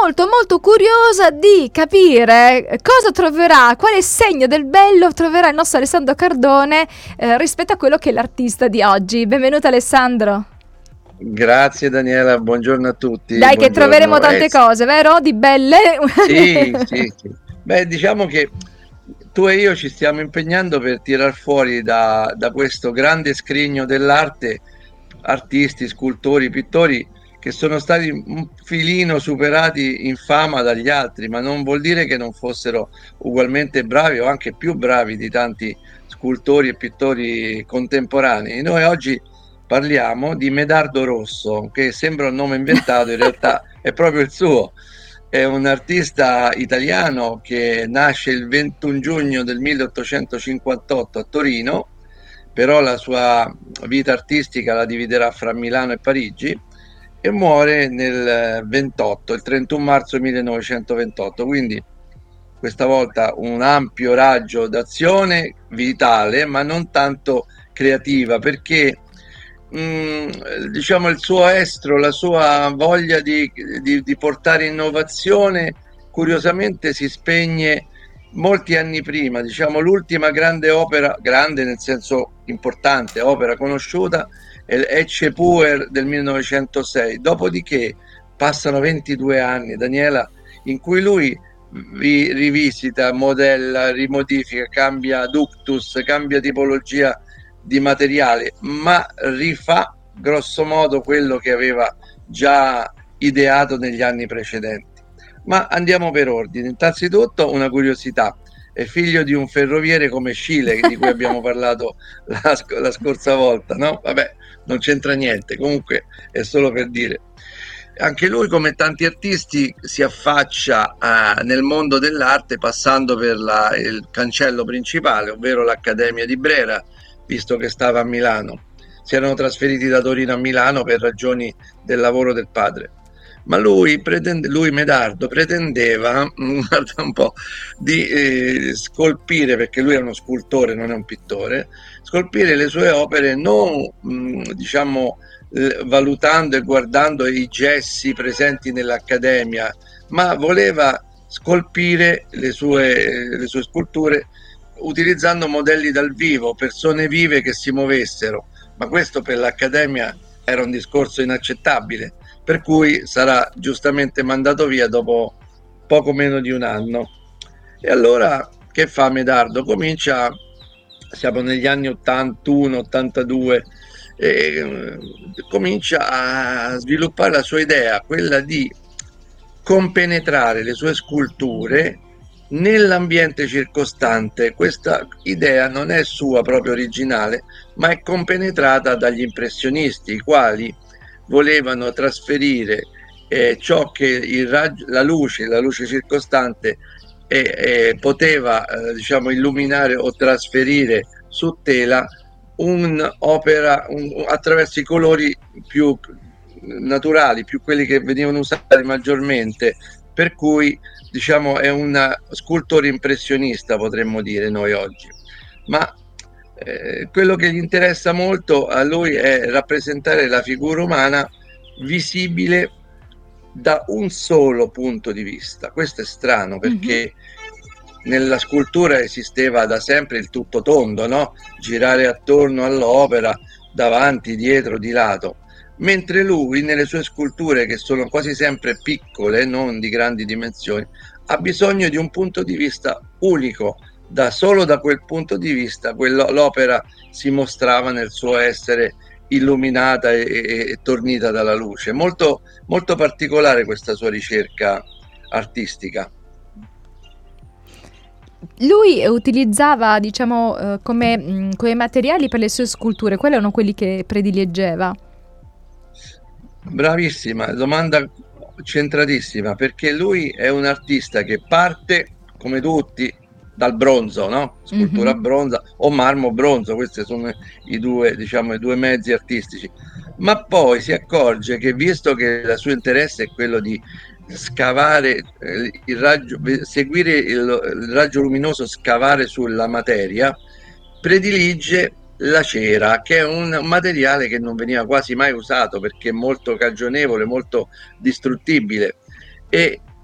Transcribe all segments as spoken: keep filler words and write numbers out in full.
molto molto curiosa di capire cosa troverà, quale segno del bello troverà il nostro Alessandro Cardone eh, rispetto a quello che è l'artista di oggi. Benvenuto Alessandro. Grazie Daniela, buongiorno a tutti. Dai che troveremo Buongiorno. tante Eh, cose, vero? Di belle. sì, sì, sì. Beh, diciamo che tu e io ci stiamo impegnando per tirar fuori da, da questo grande scrigno dell'arte artisti, scultori, pittori che sono stati un filino superati in fama dagli altri, ma non vuol dire che non fossero ugualmente bravi o anche più bravi di tanti scultori e pittori contemporanei. Noi oggi parliamo di Medardo Rosso, che sembra un nome inventato, in realtà è proprio il suo. È un artista italiano che nasce il ventuno giugno del milleottocentocinquantotto a Torino, però la sua vita artistica la dividerà fra Milano e Parigi, e muore nel ventotto, il trentuno marzo millenovecentoventotto, quindi questa volta un ampio raggio d'azione vitale, ma non tanto creativa, perché mh, diciamo il suo estro, la sua voglia di, di, di portare innovazione, curiosamente si spegne molti anni prima. Diciamo l'ultima grande opera, grande nel senso importante, opera conosciuta, è Ecce Puer del millenovecentosei. Dopodiché passano ventidue anni, Daniela, in cui lui vi rivisita, modella, rimodifica, cambia ductus, cambia tipologia di materiale, ma rifà grosso modo quello che aveva già ideato negli anni precedenti. Ma andiamo per ordine. Innanzitutto una curiosità: è figlio di un ferroviere come Schiele, di cui abbiamo parlato la, la scorsa volta, no? Vabbè, non c'entra niente, comunque è solo per dire. Anche lui, come tanti artisti, si affaccia uh, nel mondo dell'arte passando per la, il cancello principale, ovvero l'Accademia di Brera, visto che stava a Milano. Si erano trasferiti da Torino a Milano per ragioni del lavoro del padre. Ma lui, pretende, lui Medardo pretendeva, guarda un po', di eh, scolpire, perché lui è uno scultore, non è un pittore, scolpire le sue opere non, mh, diciamo, valutando e guardando i gessi presenti nell'Accademia, ma voleva scolpire le sue, le sue sculture utilizzando modelli dal vivo, persone vive che si muovessero, ma questo per l'Accademia era un discorso inaccettabile, per cui sarà giustamente mandato via dopo poco meno di un anno. E allora che fa Medardo? Comincia, siamo negli anni ottantuno ottantadue, e comincia a sviluppare la sua idea, quella di compenetrare le sue sculture nell'ambiente circostante. Questa idea non è sua proprio originale, ma è compenetrata dagli impressionisti, i quali volevano trasferire eh, ciò che il raggio, la luce, la luce circostante eh, eh, poteva eh, diciamo illuminare o trasferire su tela un'opera un, attraverso i colori più naturali, più quelli che venivano usati maggiormente, per cui diciamo è un scultore impressionista, potremmo dire noi oggi. Ma eh, quello che gli interessa molto a lui è rappresentare la figura umana visibile da un solo punto di vista. Questo è strano, perché mm-hmm. nella scultura esisteva da sempre il tutto tondo, no? Girare attorno all'opera, davanti, dietro, di lato. Mentre lui, nelle sue sculture, che sono quasi sempre piccole, non di grandi dimensioni, ha bisogno di un punto di vista unico. Da solo da quel punto di vista l'opera si mostrava nel suo essere illuminata e, e, e tornita dalla luce. Molto, molto particolare questa sua ricerca artistica. Lui utilizzava, diciamo, eh, come, mh, come materiali per le sue sculture, quelli erano quelli che predileggeva. Bravissima, domanda centratissima, perché lui è un artista che parte, come tutti, dal bronzo, no? Scultura mm-hmm. bronza o marmo bronzo, questi sono i due, diciamo, i due mezzi artistici. Ma poi si accorge che, visto che il suo interesse è quello di scavare il raggio, seguire il, il raggio luminoso, scavare sulla materia, predilige la cera, che è un materiale che non veniva quasi mai usato perché è molto cagionevole, molto distruttibile, e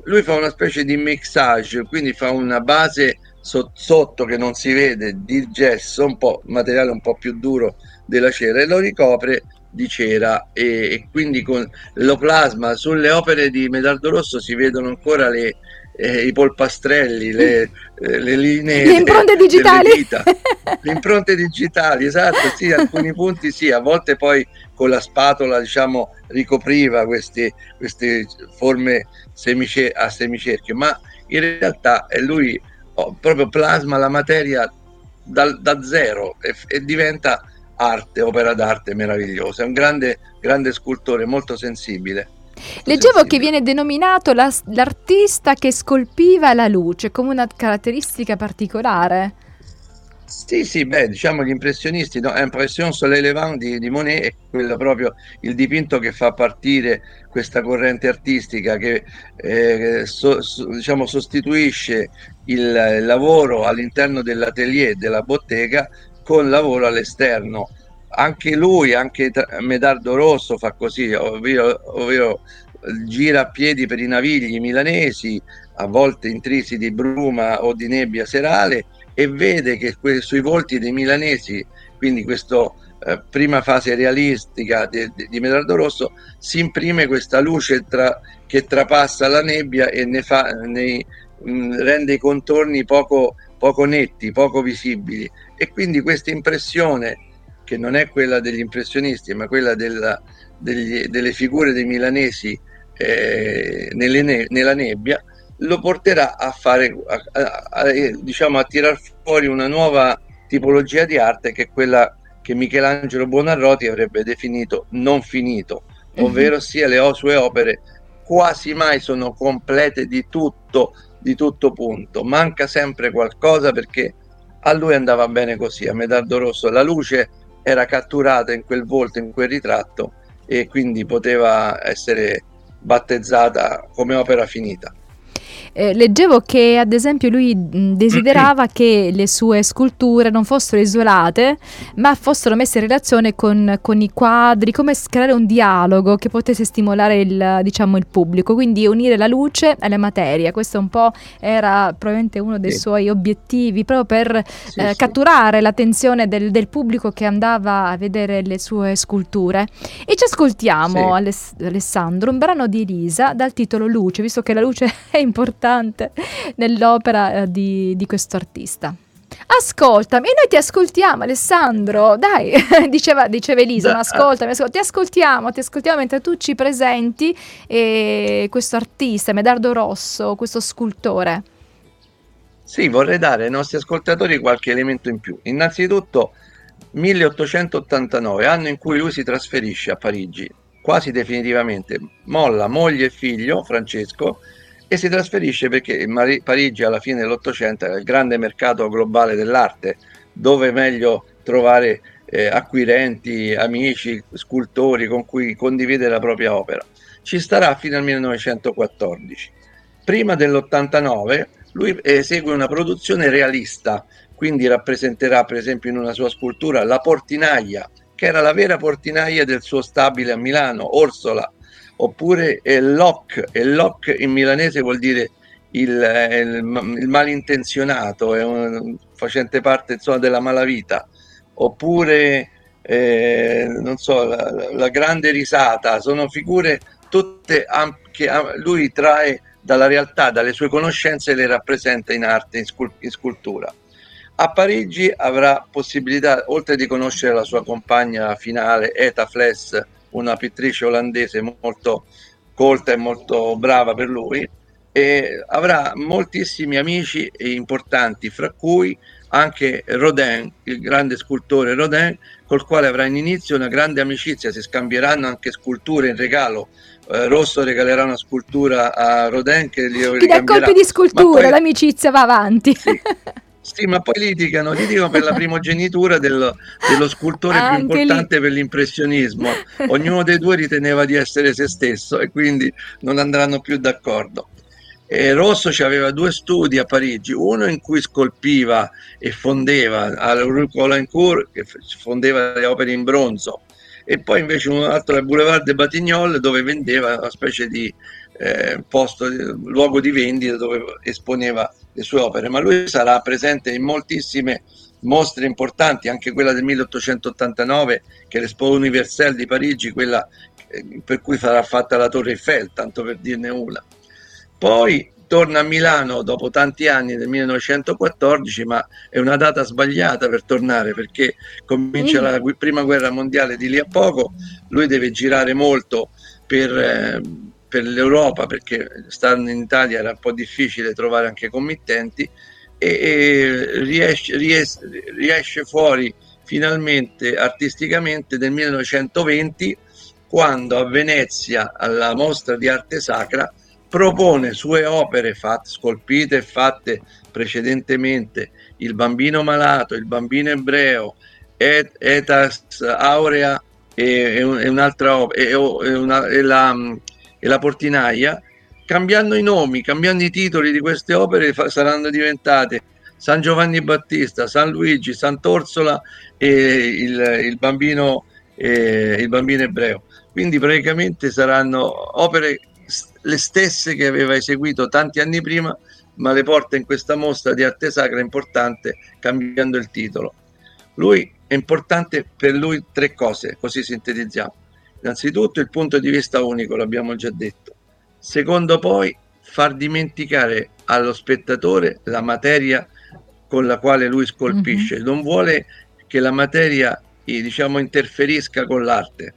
lui fa una specie di mixage, quindi fa una base so- sotto che non si vede di gesso, un po' materiale un po' più duro della cera, e lo ricopre di cera, e, e quindi con lo plasma. Sulle opere di Medardo Rosso si vedono ancora le, eh, i polpastrelli, le, eh, le linee Le de- impronte delle digitali. dita, le impronte digitali, esatto, sì, alcuni punti sì, a volte poi con la spatola, diciamo, ricopriva queste, queste forme semice- a semicerchio, ma in realtà è lui, oh, proprio plasma la materia dal, da zero, e, e diventa arte, opera d'arte meravigliosa. È un grande, grande scultore, molto sensibile. Molto Leggevo che sensibile. viene denominato la- l'artista che scolpiva la luce come una caratteristica particolare. Sì, sì, beh, diciamo gli impressionisti, no? Impression Soleil Levant di, di Monet è quello proprio il dipinto che fa partire questa corrente artistica che eh, so- so- diciamo, sostituisce il, il lavoro all'interno dell'atelier, della bottega, con lavoro all'esterno. Anche lui, anche tra- Medardo Rosso fa così, ovvero, ovvero gira a piedi per i navigli milanesi, a volte intrisi di bruma o di nebbia serale, e vede che que- sui volti dei milanesi, quindi questa eh, prima fase realistica de- de- di Medardo Rosso, si imprime questa luce tra- che trapassa la nebbia e ne fa, ne, mh, rende i contorni poco, poco netti, poco visibili, e quindi questa impressione, che non è quella degli impressionisti, ma quella della, degli, delle figure dei milanesi eh, nelle ne- nella nebbia, lo porterà a fare, a, a, a, diciamo, a tirar fuori una nuova tipologia di arte, che è quella che Michelangelo Buonarroti avrebbe definito non finito, Mhm. ovvero sia le sue opere quasi mai sono complete di tutto, di tutto punto, manca sempre qualcosa, perché a lui andava bene così, a Medardo Rosso la luce era catturata in quel volto, in quel ritratto, e quindi poteva essere battezzata come opera finita. Eh, leggevo che ad esempio lui mh, desiderava che le sue sculture non fossero isolate, ma fossero messe in relazione con, con i quadri, come s- creare un dialogo che potesse stimolare il, diciamo, il pubblico, quindi unire la luce alla materia. Questo un po' era probabilmente uno dei Sì, suoi obiettivi, proprio per sì, eh, sì. catturare l'attenzione del, del pubblico che andava a vedere le sue sculture. E ci ascoltiamo, Sì. Aless- Alessandro, un brano di Elisa dal titolo Luce, visto che la luce è importante nell'opera eh, di, di questo artista. Ascoltami, e noi ti ascoltiamo, Alessandro. Dai, diceva, diceva Elisa, ma Da, ascoltami, ascol- ti ascoltiamo, ti ascoltiamo mentre tu ci presenti eh, questo artista, Medardo Rosso, questo scultore. sì, vorrei dare ai nostri ascoltatori qualche elemento in più. Innanzitutto, milleottocentottantanove, anno in cui lui si trasferisce a Parigi, quasi definitivamente, molla moglie e figlio, Francesco, e si trasferisce perché Mari- Parigi alla fine dell'Ottocento era il grande mercato globale dell'arte, dove è meglio trovare eh, acquirenti, amici, scultori con cui condividere la propria opera. Ci starà fino al millenovecentoquattordici. Prima dell'ottantanove lui esegue una produzione realista, quindi rappresenterà per esempio in una sua scultura la portinaia, che era la vera portinaia del suo stabile a Milano, Orsola, oppure il lock, il lock in milanese vuol dire il, il, il malintenzionato, è un, facente parte insomma, della malavita, oppure eh, non so, la, la grande risata, sono figure tutte che lui trae dalla realtà, dalle sue conoscenze, e le rappresenta in arte, in, scul- in scultura. A Parigi avrà possibilità, oltre di conoscere la sua compagna finale, Eta Fless, una pittrice olandese molto colta e molto brava per lui, e avrà moltissimi amici importanti, fra cui anche Rodin, il grande scultore Rodin, col quale avrà in inizio una grande amicizia, si scambieranno anche sculture in regalo. Eh, Rosso regalerà una scultura a Rodin che gli Quindi a colpi ricambierà, di ma scultura poi l'amicizia va avanti. sì, sì, ma poi litigano, litigano per la primogenitura del, dello scultore più Anche lì. importante per l'impressionismo. Ognuno dei due riteneva di essere se stesso, e quindi non andranno più d'accordo. E Rosso ci aveva due studi a Parigi, uno in cui scolpiva e fondeva al Rue Colincourt, che fondeva le opere in bronzo, e poi invece un altro al Boulevard de Batignolles, dove vendeva una specie di eh, posto, luogo di vendita dove esponeva le sue opere, ma lui sarà presente in moltissime mostre importanti, anche quella del milleottocentottantanove, che è l'Expo Universelle di Parigi, quella eh, per cui sarà fatta la Torre Eiffel, tanto per dirne una. Poi torna a Milano dopo tanti anni, nel millenovecentoquattordici, ma è una data sbagliata per tornare, perché comincia la prima guerra mondiale di lì a poco, lui deve girare molto per, eh, per l'Europa, perché stando in Italia era un po' difficile trovare anche committenti, e, e riesce, riesce, riesce fuori finalmente artisticamente nel millenovecentoventi, quando a Venezia, alla mostra di arte sacra, propone sue opere fatte, scolpite e fatte precedentemente: il bambino malato, il bambino ebreo, Et, Etas Aurea e, e un'altra opera, e, e, una, e, la, e la portinaia, cambiando i nomi, cambiando i titoli di queste opere, fa, saranno diventate San Giovanni Battista, San Luigi, Sant'Orsola e il, il, bambino, eh, il bambino ebreo. Quindi praticamente saranno opere le stesse che aveva eseguito tanti anni prima, ma le porta in questa mostra di arte sacra importante, cambiando il titolo. Lui è importante per lui tre cose, così sintetizziamo. Innanzitutto il punto di vista unico, l'abbiamo già detto. Secondo, poi far dimenticare allo spettatore la materia con la quale lui scolpisce. Mm-hmm. Non vuole che la materia, diciamo, interferisca con l'arte.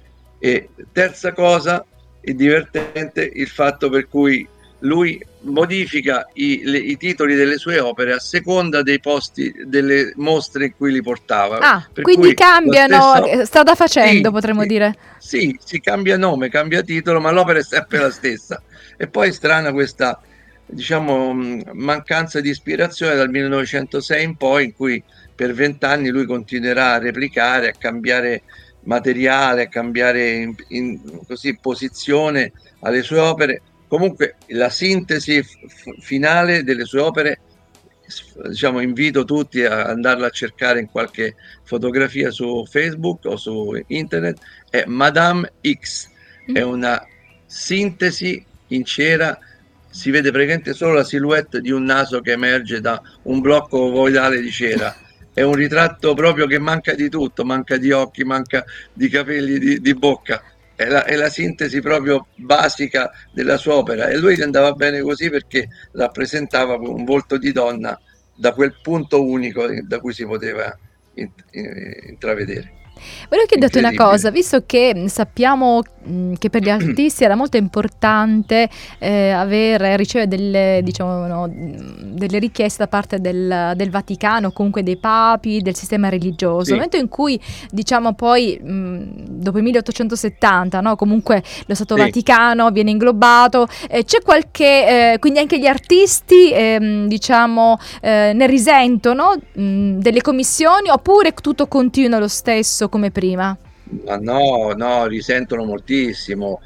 E terza cosa, è divertente il fatto per cui lui modifica i, le, i titoli delle sue opere a seconda dei posti, delle mostre in cui li portava. Ah, per quindi cui cambiano, stesso, strada facendo, sì, potremmo sì, dire. Sì, si cambia nome, cambia titolo, ma l'opera è sempre la stessa. E poi è strana questa, diciamo, mancanza di ispirazione dal millenovecentosei in poi, in cui per vent'anni lui continuerà a replicare, a cambiare materiale, a cambiare in, in, così posizione alle sue opere. Comunque la sintesi f- finale delle sue opere, diciamo, invito tutti a andarla a cercare in qualche fotografia su Facebook o su internet, è Madame X, è una sintesi in cera, si vede praticamente solo la silhouette di un naso che emerge da un blocco ovoidale di cera. È un ritratto proprio che manca di tutto, manca di occhi, manca di capelli, di, di bocca. È la, è la sintesi proprio basica della sua opera, e lui gli andava bene così perché rappresentava un volto di donna da quel punto unico da cui si poteva intravedere. Volevo chiederti una cosa, visto che sappiamo mh, che per gli artisti era molto importante eh, avere, ricevere delle, diciamo, no, delle richieste da parte del, del Vaticano, comunque dei papi, del sistema religioso. Sì. Nel momento in cui, diciamo, poi mh, dopo il milleottocentosettanta, no, comunque lo Stato sì. Vaticano viene inglobato, eh, c'è qualche, eh, quindi anche gli artisti, eh, diciamo, eh, ne risentono mh, delle commissioni, oppure tutto continua lo stesso come prima? Ma no, no, risentono moltissimo.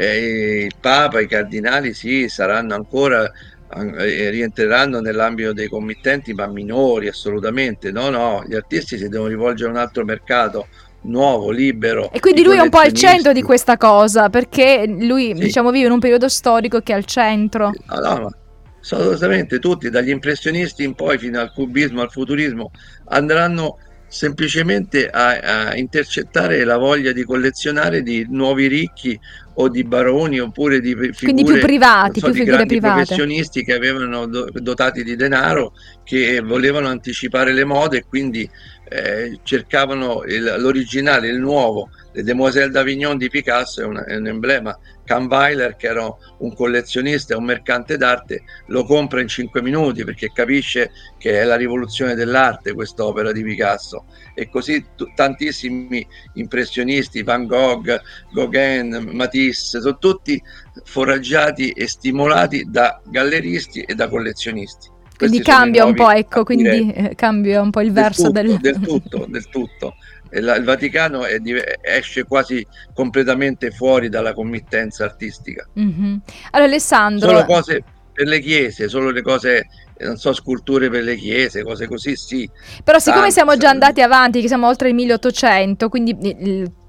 Eh, il Papa, i cardinali sì, saranno ancora, eh, rientreranno nell'ambito dei committenti, ma minori assolutamente. No, no, gli artisti si devono rivolgere a un altro mercato nuovo, libero. E quindi lui è un po' al centro di questa cosa, perché lui, sì. diciamo, vive in un periodo storico che è al centro. No, no, ma assolutamente tutti, dagli impressionisti in poi fino al cubismo, al futurismo, andranno semplicemente a, a intercettare la voglia di collezionare di nuovi ricchi o di baroni, oppure di figure, quindi più privati, so, più di figure grandi private, professionisti che avevano do, dotati di denaro, che volevano anticipare le mode e quindi eh, cercavano il, l'originale, il nuovo. Le Demoiselles d'Avignon di Picasso è un, è un emblema. Kahnweiler, che era un collezionista e un mercante d'arte, lo compra in cinque minuti perché capisce che è la rivoluzione dell'arte quest'opera di Picasso. E così t- tantissimi impressionisti, Van Gogh, Gauguin, Matisse, sono tutti foraggiati e stimolati da galleristi e da collezionisti. Quindi Questi cambia un po', ecco, quindi eh, cambia un po' il del verso tutto, del... del tutto, del tutto. La, il Vaticano è, esce quasi completamente fuori dalla committenza artistica. Mm-hmm. Allora, Alessandro, solo cose per le chiese, solo le cose, non so, sculture per le chiese, cose così, sì. Però siccome Tanto, siamo già andati avanti, che siamo oltre il milleottocento, quindi il,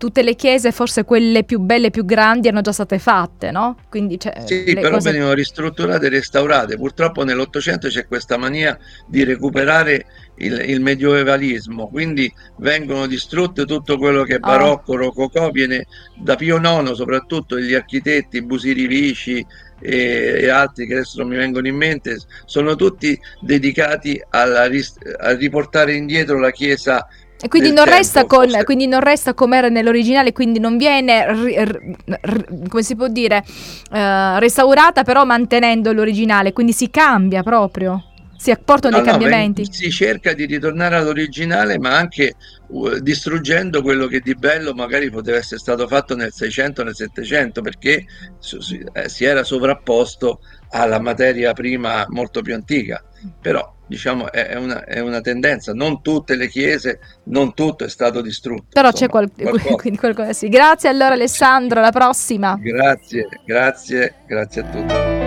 tutte le chiese, forse quelle più belle, più grandi, erano già state fatte, no? Quindi cioè, sì, le però cose... venivano ristrutturate e restaurate. Purtroppo nell'Ottocento c'è questa mania di recuperare il, il medioevalismo, quindi vengono distrutte tutto quello che è Oh. barocco, rococò, viene da Pio nono, soprattutto gli architetti, Busirivici e, e altri che adesso non mi vengono in mente, sono tutti dedicati alla, a riportare indietro la Chiesa. E quindi del non, tempo, resta con, forse... quindi non resta come era nell'originale, quindi non viene, ri, ri, ri, come si può dire, uh, restaurata, però mantenendo l'originale, quindi si cambia proprio, si apportano No, dei no, cambiamenti. si cerca di ritornare all'originale, ma anche uh, distruggendo quello che di bello magari poteva essere stato fatto nel Seicento, nel Settecento, perché su, si, eh, si era sovrapposto alla materia prima molto più antica. Però diciamo è, è, una, è una tendenza, non tutte le chiese, non tutto è stato distrutto. Però Insomma, c'è qual- qualcosa. quindi qualcosa sì. Grazie allora Alessandro, alla prossima. Grazie, grazie, grazie a tutti.